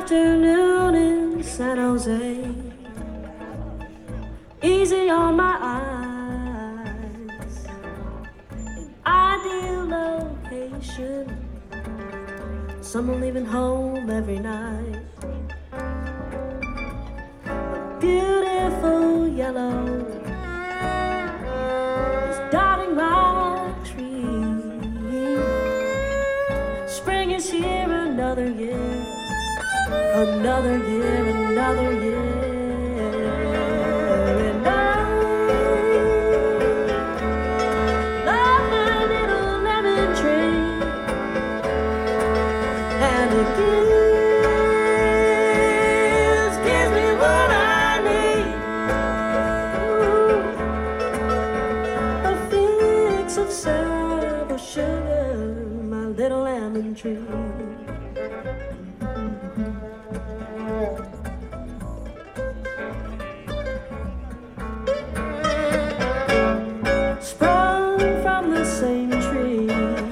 afternoon in San Jose, easy on my eyes, an ideal location, someone leaving home every night. A beautiful yellow is dotting my tree. Spring is here, another year, another year, another year. And I love my little lemon tree, and it gives me what I need. Ooh, a fix of sour sugar, my little lemon tree. Sprung from the same tree,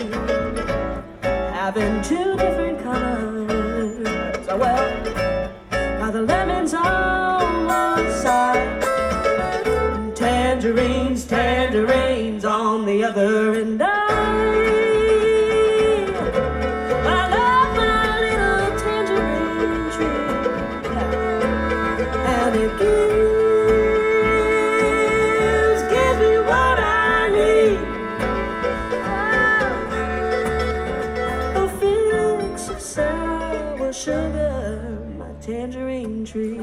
having two different colors. Oh well, now the lemons on one side, and tangerines on the other. And I love my little tangerine tree, and it gives me what I need. A fix of sour sugar, my tangerine tree.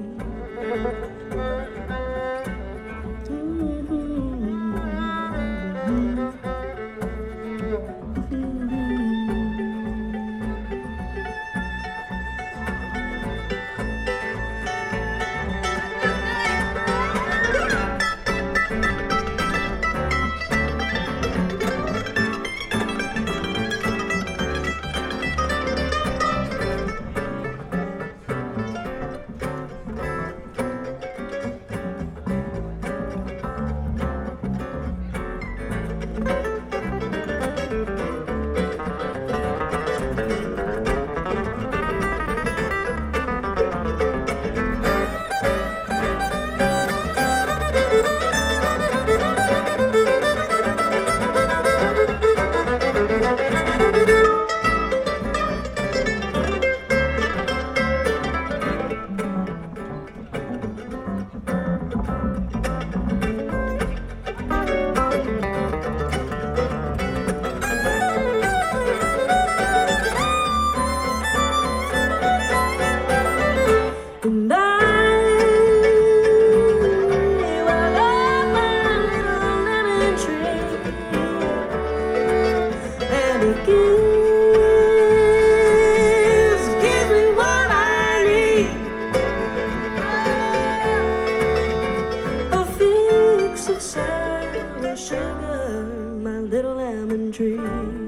And I love my little lemon tree, and it gives me what I need. A fix of sour sugar, my little lemon tree.